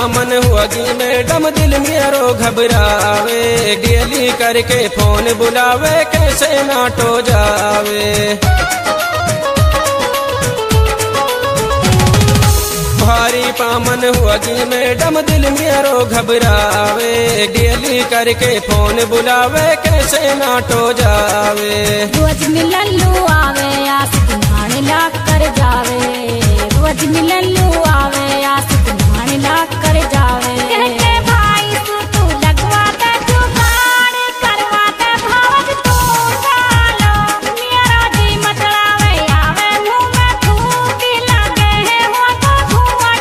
पामन हुआगी madam दिल मेरो घबरावे, daily करके फोन बुलावे कैसे नाटो जावे। भारी पामन हुआगी मैडम दिल मेरो घबरावे, डेली करके फोन बुलावे कैसे नाटो जावे। रोज मिलन लू आवे आस तुम्हारे लाख कर जावे, रोज मिलन लू आवे आस तुम्हारे लाख कर जावे। कहते भाई तू लगवाता जुगाड़ करवाता भावत तू सालो, मेरा जी मतलावे आवे मुँह में थूक लगे है वो तो धुआं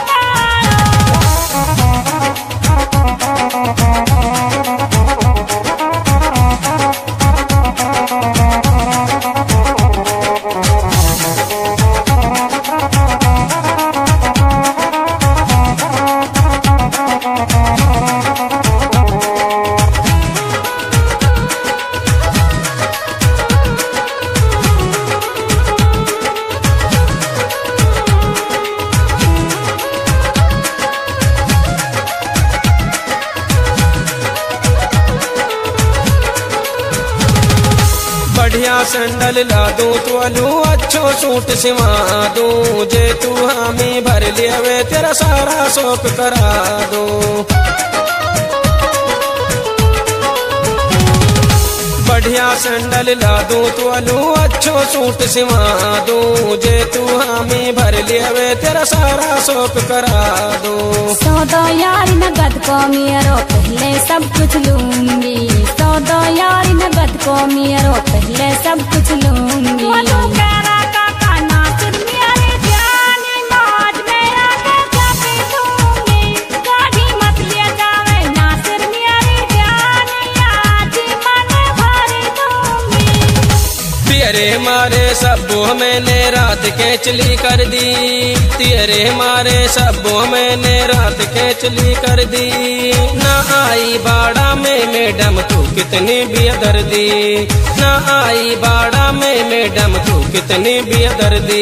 बढ़िया सैंडल ला दूं तो लू अच्छो सूट सिवा दूं, जे तू हामी भर लियावे तेरा सारा शौक करा दूं। बढ़िया सैंडल ला दूं तो लू अच्छो सूट सिवा दूं, जे तू हामी भर लियावे तेरा सारा शौक करा दूं। सौदा यार नगद को मेरो पहले सब कुछ लूंगी, सौदा यार नगद को मेरो पहले सब कुछ लूंगी। तेरे मारे सबो मैंने रात के चली कर दी, तेरे मारे सबो मैंने रात के चली कर दी। ना आई बाड़ा में मैडम तू कितनी बेदर्दी, ना आई बाड़ा में मैडम तू कितनी बेदर्दी।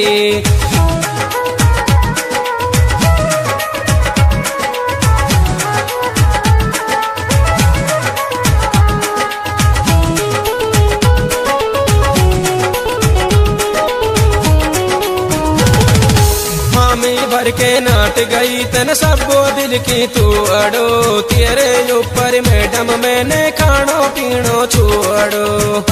भर के नाट गई तन सबो दिल की तू अड़ो, तेरे ऊपर मैडम मैंने खानो पीनो छोड़ो।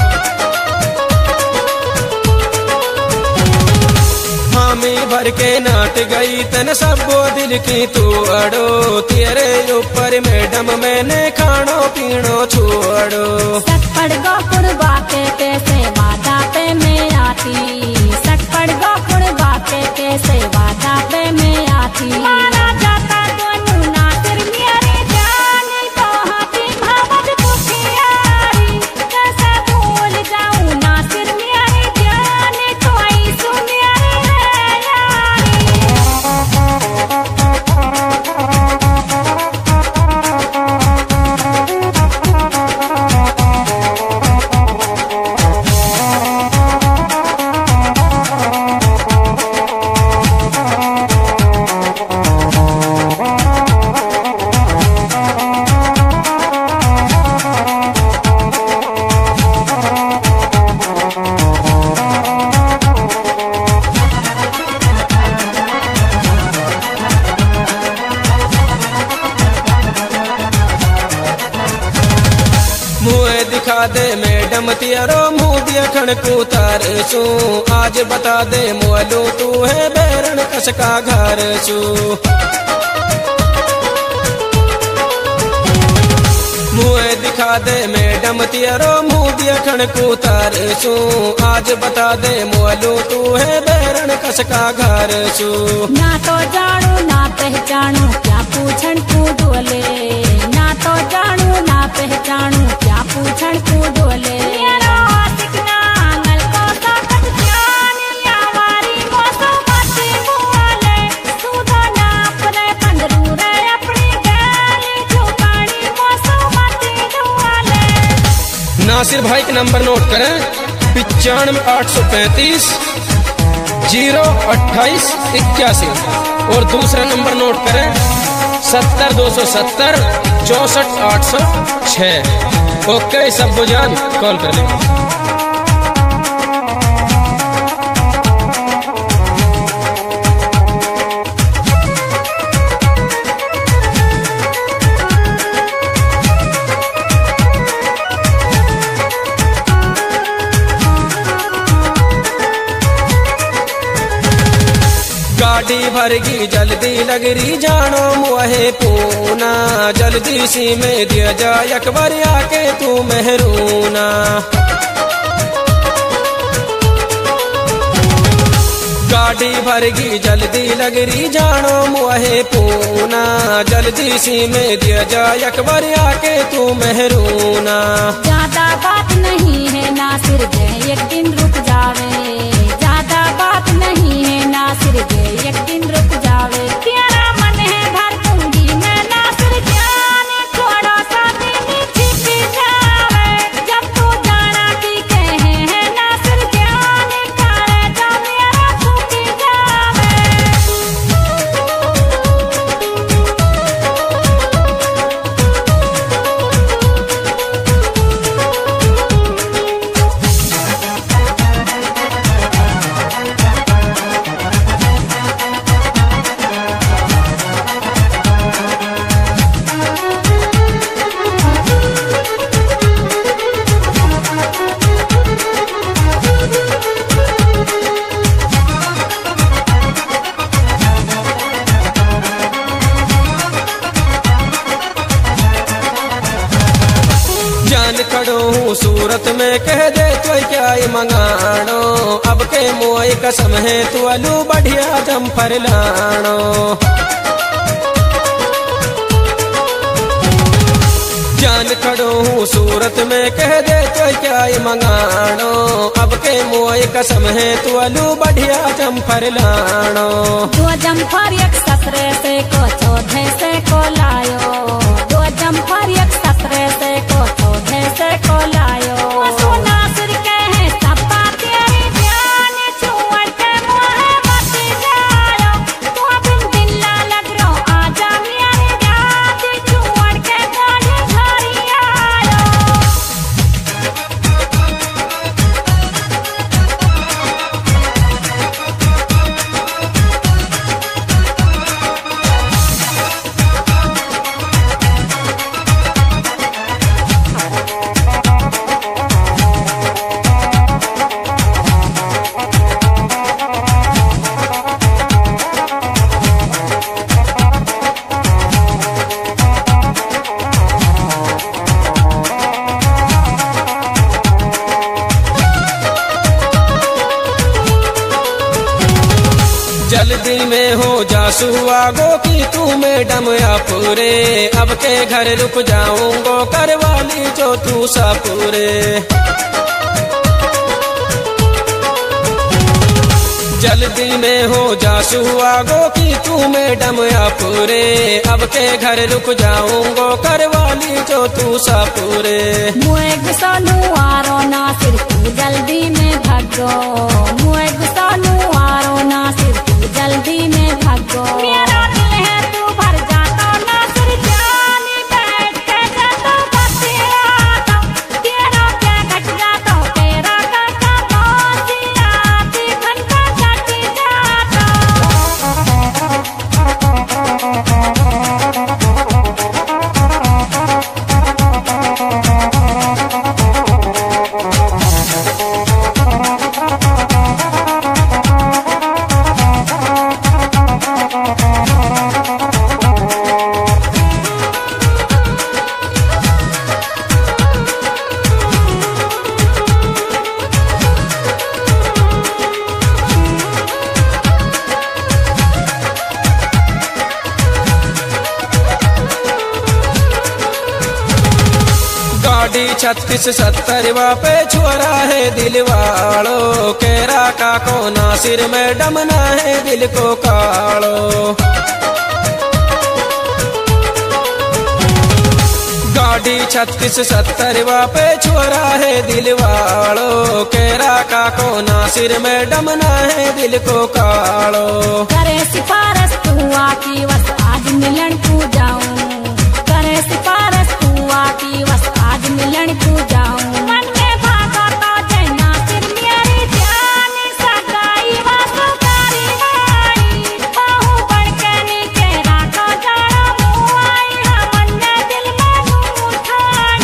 हामी भर के नाट गई तन सबो दिल की तू अड़ो, तेरे ऊपर मैडम मैंने खानो पीनो छोड़ो। सटपड़ गोपुर बाते कैसे वादा पे मैं आती, सटपड़ गोपुर बाते कैसे वादा पे मैं आती। माना जाता दोनों नासिर मेरी जान तो हाथी भावत पुखियारी, कैसे भूल जाऊं नासिर मेरी जान तो ऐसू मेरी है यारी। दिखा दे मैडम तेरो मुँह देखण को तार सू, आज बता दे मोलू तू है बैरन कसका घर सू। मुँह दिखा दे मैडम तेरो मुँह देखण को तार सू, आज बता दे मोलू तू है बैरन कसका घर सू। ना तो जानू ना पहचानू क्या पूछन तू डोले, ना तो जानू ना पहचानू क्या पूछन तू डोले। नासिर भाई का नंबर नोट करें 95 835 028 81 और दूसरा नंबर नोट करें 70 270 64 806। ओके सब्बू जान कॉल कर ले। गाड़ी भरगी जल्दी लगरी जानो मुहे पूना, जल्दी सी में दिया जा अकबर आके तू मेहरूना। गाड़ी भरगी जल्दी लगरी जानो मुहे पूना, जल्दी सी में दिया जा अकबर आके तू मेहरूना। ज्यादा बात नहीं है नासिर जे एक दिन रुक जावे, ज्यादा बात नहीं है नासिर जे एक दिन रुक जावे। तेरा मन है भर दूंगी मैं नासिर जान, थोड़ा सा दिन छिप जावे। जब तू जाना की कहे है नासिर जान, तारे जा मेरा छूट जावे। जान खड़ो हूँ सूरत में कह दे तो क्या मंगाणो, अब के मोई कसम है तू अलू बढ़िया जम्फर लाणो। जान खड़ो हूँ सूरत में कह दे तो क्या मंगाणो, अब के मोई कसम है तू अलू बढ़िया जम्फर लाणो। दो जम्फर एक ससरे से को चौथे से को लायो, दो जम्फर एक ससरे से को चौथे से को लायो। नासिर कहे सपा तेरी जान, छोड़ के मोहे मत जायो। तू बिन दिल्ला लग रो आजा मेरे याद, छोड़ के गाड़ी घरी आयो। जल्दी में हो जासू आगो की तू मैडम या पूरे, अब के घर रुक जाऊंगो करवाली जो तू सापूरे। जल्दी में हो जासू आगो की तू मैडम या पूरे, अब के घर रुक जाऊंगो करवाली जो तू सापूरे। मुए गुस्सालू आरो नासिर तू जल्दी में भागो, मुए गुस्सालू आरो नासिर तू जल्दी में भागो। मेरा दिल है तू भर जाता नासिर जान, बैठ के जाता बतियाता, तेरा क्या घट जाता तेरा का बासियाती घंटा घट जाता। गाड़ी 36 70 पे छोरा है दिलवाड़ो, केरा का को नासिर मैडम ना है दिल को काड़ो। गाड़ी 36 70 पे छोरा है दिलवाड़ो, केरा का को नासिर मैडम ना है दिल को काड़ो। करे सिफारश तू आकी बस आज आज मिलन तू जाऊं, करे सिफारिश तू आती बस आज मिलन तू जाऊं। मन में भागा तो जना फिर मेरी जान सगाई वासुकारी आई, बाहु बढ़ के नीचे राखो जाड़ा मुँह आई, हमन ने दिल में उठानी।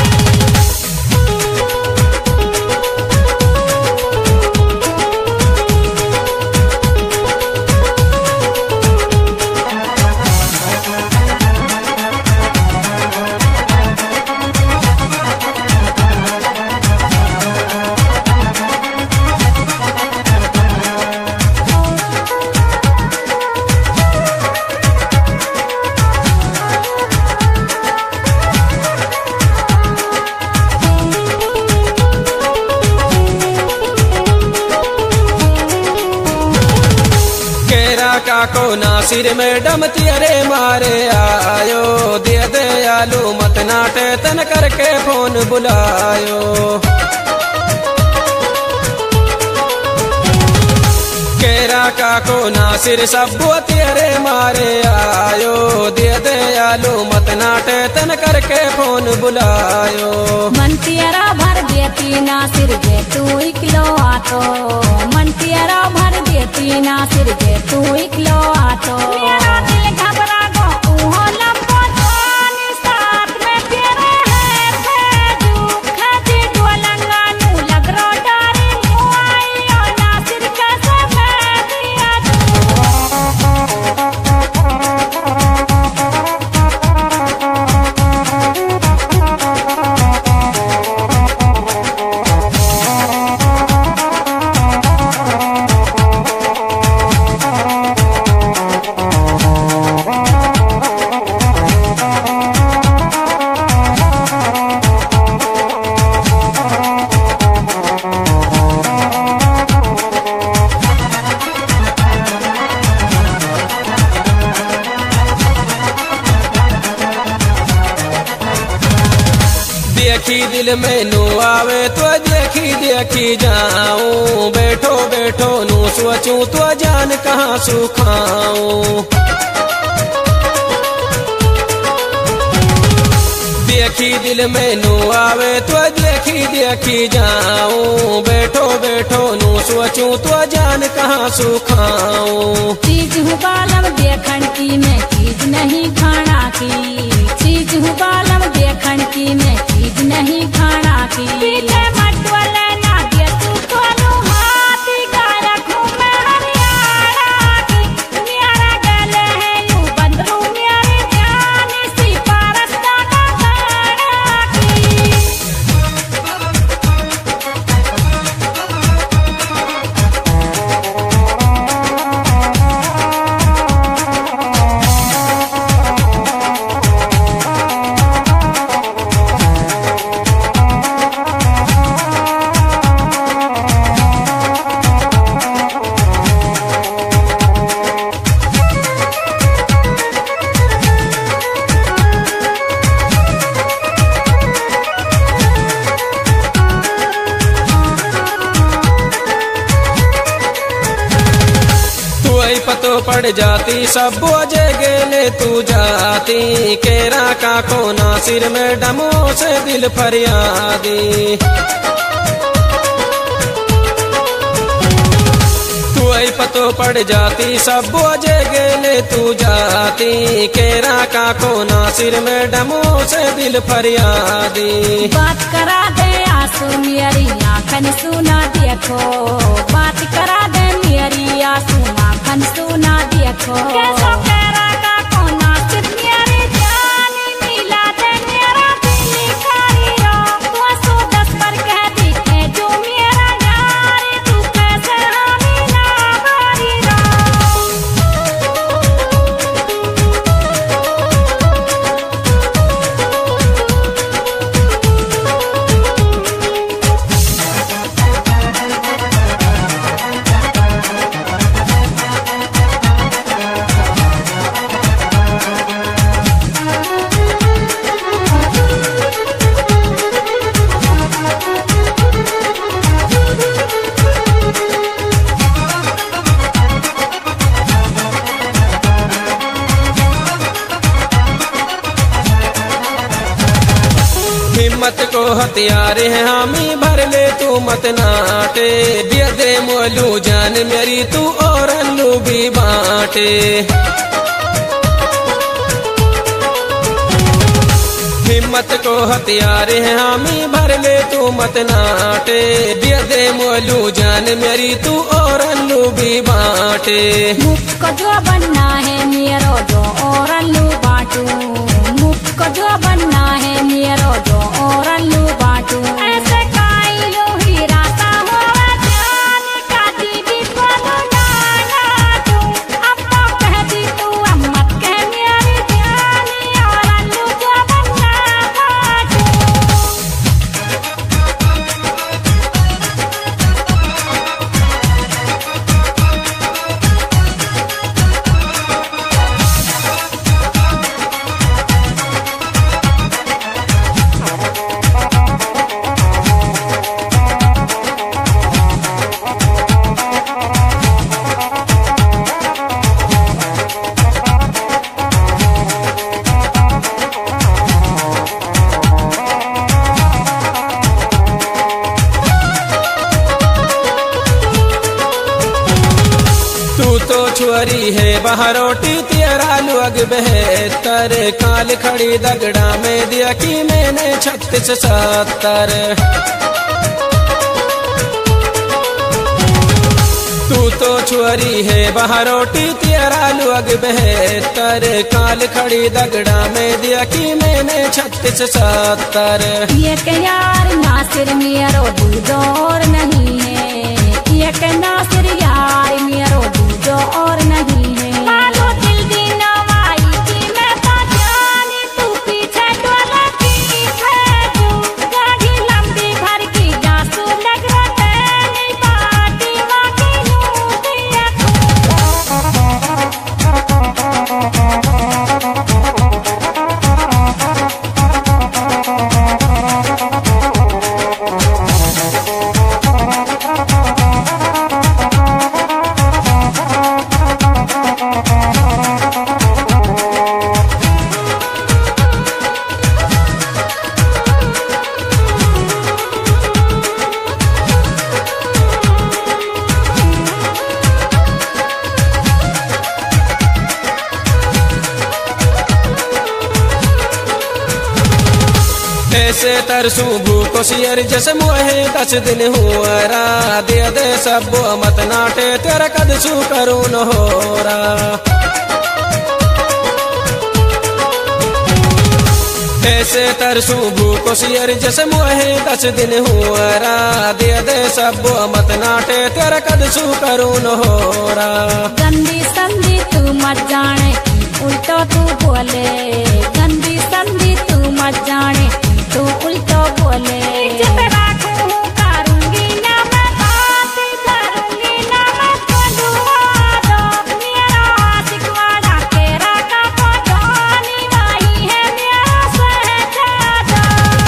केरा काको ना सिर में डमती अरे मारे आयो, दे दयालु मत नाटे तन करके फोन बुलायो। केरा काको ना सिर सबो तेरे मारे आयो, दे दयालु मत नाटे तन करके फोन बुलायो। मन तेरा भर देती ना सिर दे तू इकलो आतो, मन तेरा भर देती ना सिर दे तू इकलो आतो। मेरा दिल घबरा गो ऊहो लंबो जानी, साथ में तेरे है भेजू खजी डोलंगा नू लग रो डारी मुआई, और ना सिर कैसे मैं दिया देखी दिल में नो आवे तो देखी देखी जाऊं, बैठो बैठो नू सोचूं तो जान कहाँ सुखाऊं। देखी दिल में नो आवे तो देखी देखी जाऊं, बैठो बैठो नू सोचूं तो जान कहाँ सुखाऊं। चीज हूँ बालम देखन की मैं चीज नहीं खाना की, चीज हूँ बालम देखन की मैं चीज नहीं खाना की। पीछे मत वाले ना दे तू कोनु हाथी का रखूं मैं हरियाणा की, मेरा गले है यूं बंदरू मेरी जानी सी पारस्ता का गाना की। पतो पड़ जाती सब बोझे गेले तू जाती, केरा काको ना सिर में डमो से दिल फरियादी। तू आई पतो पड़ जाती सब बोझे गेले तू जाती, केरा काको ना सिर में डमो से दिल फरियादी। बात करा दे आंसू मेरी आंखन सुना देखो, बात करा दे मेरी आंसू आंखन सुना देखो। कैसा तेरा का कोना सिर्फ मेरी जानी मिला दे मेरा दिल खारी रो, तू 110 पर कह दिखे जो मेरा यारी, तू कैसे हामी ना भारी रो। हिम्मत को हथियार है हामी भर ले तू मत नाटे, दे दे मोलू जान मेरी तू और अल्लू भी बांटे। हिम्मत को हथियार है हामी भर ले तू मत नाटे, दे दे मोलू जान मेरी तू और अल्लू भी बांटे। मुझको जो बनना है मेरो जो और अल्लू बांटू, मुझको जो बनना है मेरो जो और अल्लू बांटू। ऐसे काई लो हीरा सा हुआ जान का दीदी को ना तू, अब तो कह दी तू अब मत कह मेरी जानी, और अल्लू जो बनना बांटू। छुअरी है बहरोटी तेरा लुअग बेहतर, काल खड़ी दगड़ा में दिया कि मैंने 36-70। तू तो छुअरी है बहरोटी तेरा लुअग बेहतर, काल खड़ी दगड़ा में दिया कि मैंने 36-70। ये के यार नासिर मेरो दूध और नहीं है, ये के नासिर यार मेरो दूध और नहीं है। मालो दिल दी नवाई की मैं तो जानी, तू पीछे डोला पीछे तू, गाड़ी लंबी भर की जासू लग रहा नहीं पाटी वाकी नू दिया ऐसे तरसू भूको सियर जैसे मोहे 10 दिन हुआ रा, दे दे सब मत नाटे तेरा कदसू करूँ न हो रा। ऐसे तरसू भूको सियर जैसे मोहे 10 दिन हुआ रा, दे दे सब मत नाटे तेरा कदसू करूँ न हो रा। गंदी संदी तू मत जाने उल्टो तू बोले, गंदी संदी तू मत जाने तू उल्टो बोले। इज्जत राखूं करूंगी ना मैं बात, करूंगी ना मैं तो दो मेरा आशिकवाड़ा तेरा का पटोनी वही है मेरा सहजादा।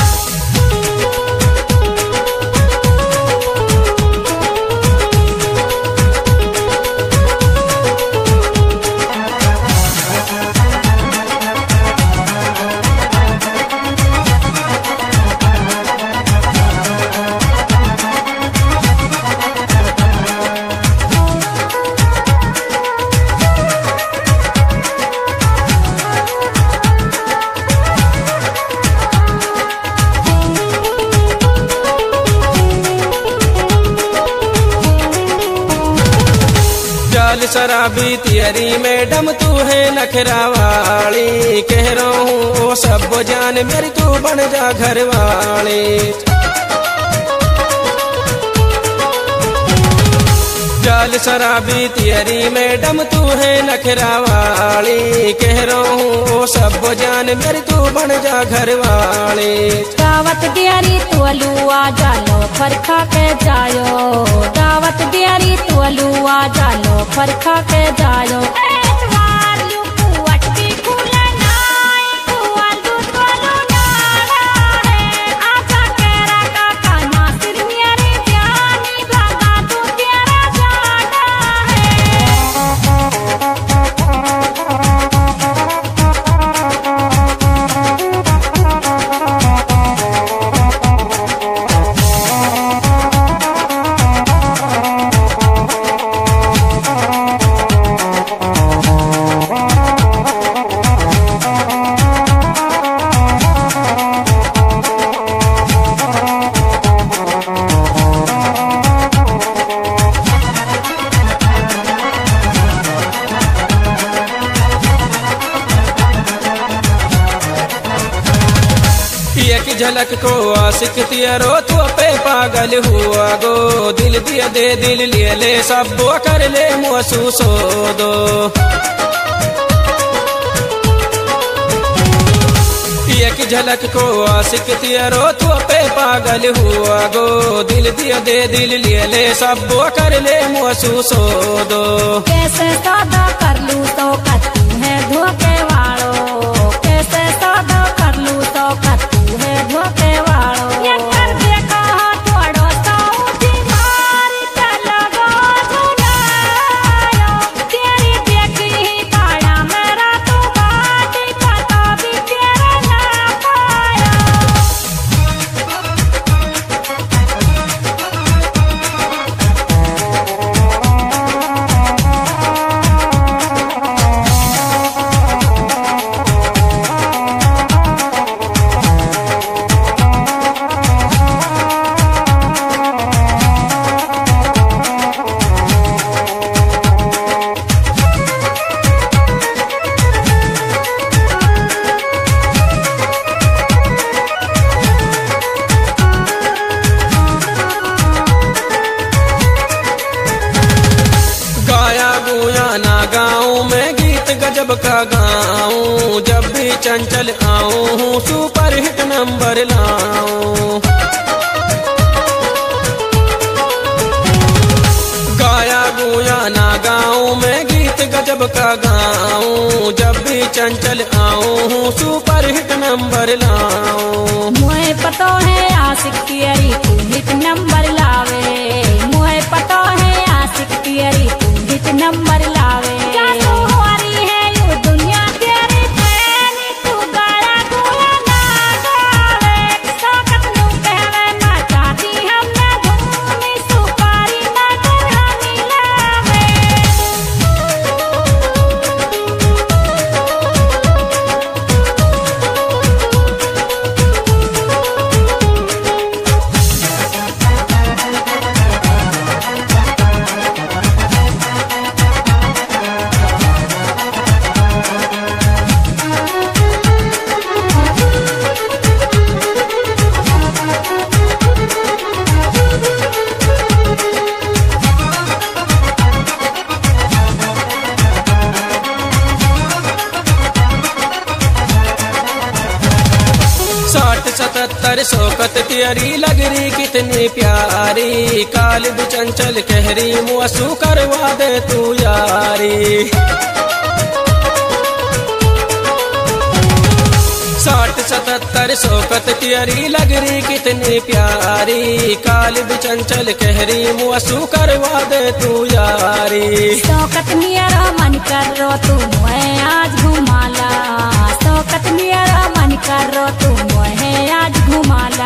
जाल शराबी तियरी मैडम तू है नखरा वाली, कह रहा हूँ वो सब जान मेरी तू बन जा घर वाली। जाल शराबी तियरी मैडम तू है नखरा वाली, कह रहा हूँ वो सब जान मेरी तू बन जा घर वाली। दावत दियारी तोलू आ जालो फरखा के जायो, दावत दियारी तोलू आ जालो फरखा के जायो। झलक को आशिक तियरो तो पे पागल हुआ गो, दिल दिया दे दिल लिए ले सब कर ले महसूस हो दो। एक झलक को आशिक तियरो तो पे पागल हुआ गो, दिल दिया दे दिल लिए ले सब कर ले महसूस हो दो। कैसे सौदा कर लूं तो कतू है धोखे वालो, कैसे सौदा कर लूं तो कतू है धोखे वालो। ये कर देखा थोड़ो तो बीमारी चलो गो झुलायो, तेरी देखी ही ताड़ा मेरा तो बात पता भी तेरा ना पाया। गाँव में गीत गजब का गाऊं, जब भी चंचल आऊं सुपर हिट नंबर लाऊं। गाया गुया ना गाँव में गीत गजब का गाऊं, जब भी चंचल आऊं सुपर हिट नंबर लाऊं। मुझे पता है आशिक तेरी तू हिट नंबर लावे, मुझे पता है आशिक तेरी तू हिट नंबर लावे। जादू हो रही है यू दुनिया तेरी फैन, तू गाया गुया ना गावे, ताकत नू कहवे ना चाहती हम ना धूमी सुपारी ना करनी लावे। साठ 77 शौकत तेरी लग रही कितनी प्यारी, कालिब चंचल कहरी मुआसू करवा दे तू यारी। 60 77 शौकत तेरी लग रही कितनी प्यारी, कालिब चंचल कहरी मुआसू करवा दे तू यारी। शौकत मेरा मन कर रो तू मुझे आज घुमाला, शौकत मेरा मन कर रो तू मुझे आज घुमाला।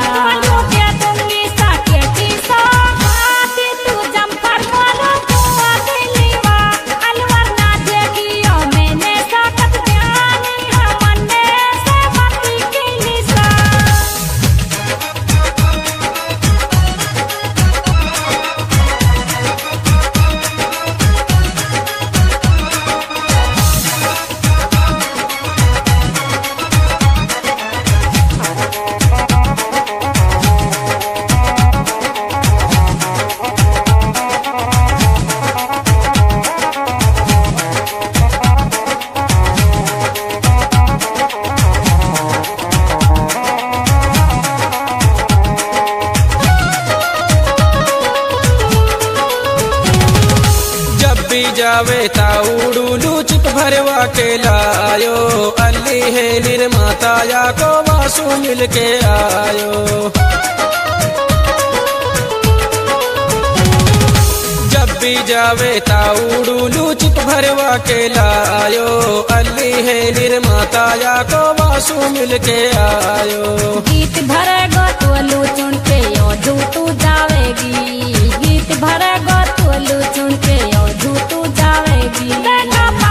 जावे ताउडू लूचित भरवा के लायो, अल्ली है निर्माता या को वासु मिल के आयो। जब भी जावे ताउडू लूचित भरवा के लायो, अल्ली है निर्माता या को वासु मिल के आयो। गीत भरेगो तो लूचुन के योधू तू जावेगी, गीत भरेगो तो लूचुन के योधू तू जावेगी।